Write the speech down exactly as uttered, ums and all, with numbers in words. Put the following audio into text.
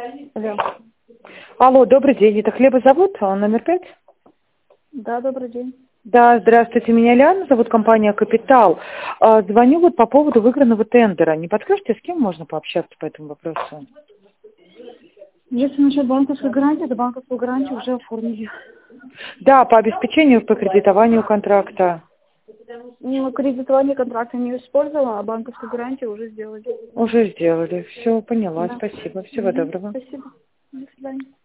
Алло. Алло, добрый день. Это хлебозавод, а, номер пять? Да, добрый день. Да, здравствуйте. Меня Лиана зовут, компания «Капитал». А, Звоню вот по поводу выигранного тендера. Не подскажете, с кем можно пообщаться по этому вопросу? Если насчет банковской гарантии, то банковскую гарантию уже оформили. Да, по обеспечению, по кредитованию контракта. Ну, кредитование контракта не использовала, а банковскую гарантию уже сделали. Уже сделали. Все, поняла. Да. Спасибо. Всего Мгм. доброго. Спасибо. До свидания.